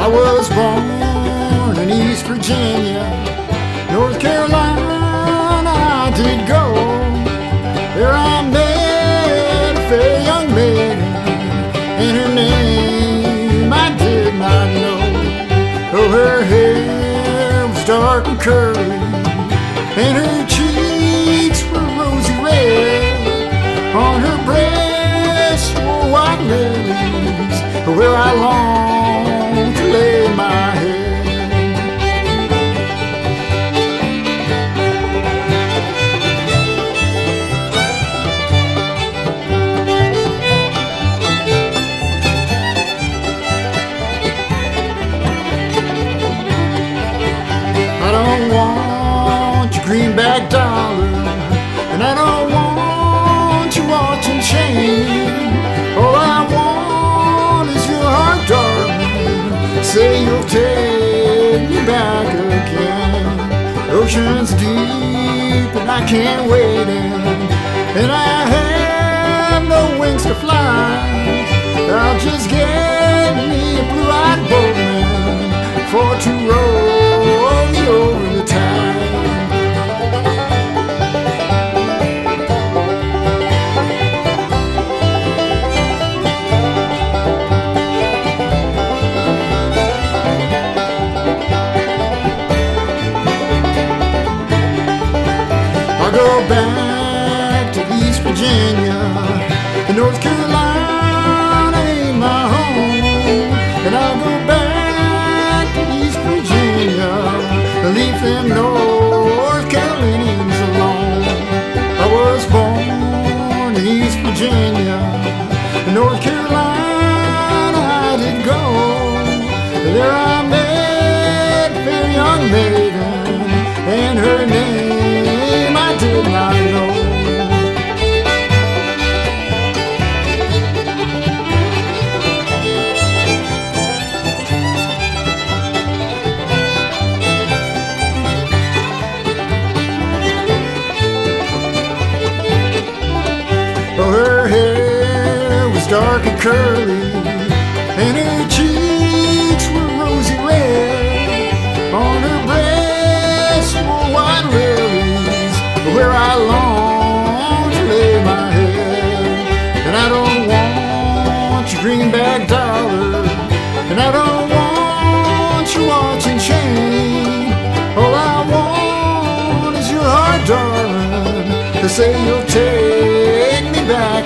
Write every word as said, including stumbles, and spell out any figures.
I was born in East Virginia, North Carolina I did go. There I met a fair young maiden, and her name I did not know. Oh, her hair was dark and curly, and her cheeks were rosy red. On her breast were white lilies, where I longed to lay my head. I don't want your greenback dollar, and I don't want your watch and chain. All I want is your heart, darling. Say you'll take me back again. Ocean's deep and I can't wade in, and I have no wings to fly. I'll just get me a blue-eyed boatman for to roll me over the tide. I go back to East Virginia, and North Carolina ain't my home. And I'll go back to East Virginia, leave them North Carolinians alone. I was born in East Virginia, North Carolina I did go. There I met a fair young maiden, and her name I did not know. Oh, her hair was dark and curly, and her cheeks were rosy red. On her breast were white lilies, where I long to lay my head. And I don't want your greenback dollar, and I don't want your watch and chain. All I want is your heart, darling, to say you'll take me back